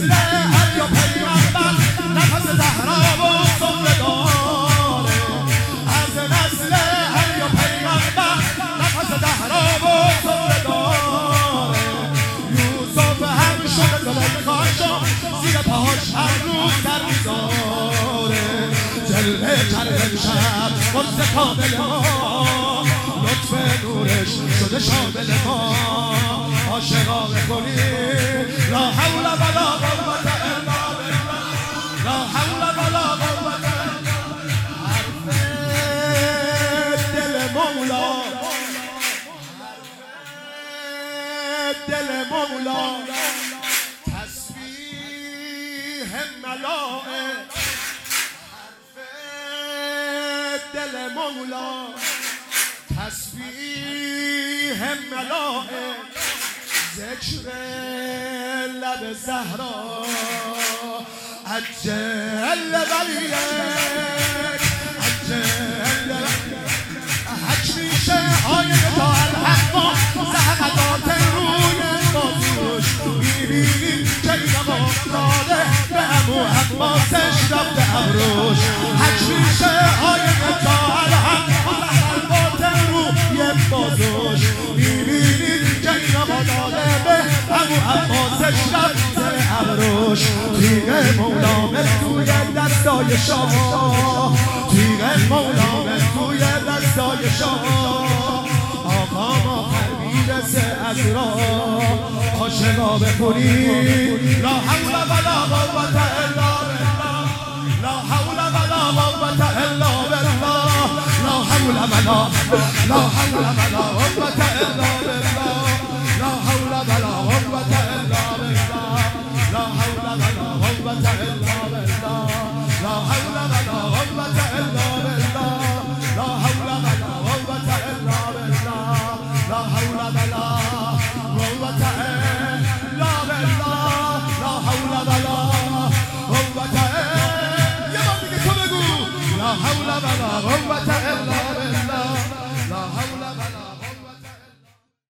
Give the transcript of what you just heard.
نسل هر پیغمبر نفس زهرا و سفره داره از نسل هر پیغمبر نفس زهرا و سفره داره یوسف هم شده زلیخاشو زیر پاهاش هر روز در میذاره جلوه کرد امشب قدس کامل ما لطف نورش شده شامل ما عاشقا بخونی لا حول ولا قوة الا بالله لا حول ولا قوة حرف دل مولا دل مولا تسبیح ملائک حرف دل مولا تسبیح ملائک ذکر لب زهرا عجل ولیک عجل حج میشه آینه تا الحق زهقدات روی بازوش میبینیم که این افتاده به همو عباسش رفته ابروش حج میشه آینه تا الحق زهقدات روی بازوش میبینیم که این افتاده به همو عباسش رفته ابروش تیغ مولامه توی دستای شما تیغ مولامه توی دستای شما آقا ما میرسه از راه عاشقا بخونی لا حول ولا قوة الا بالله لا حول ولا قوة الا بالله لا حول ولا قوة الا بالله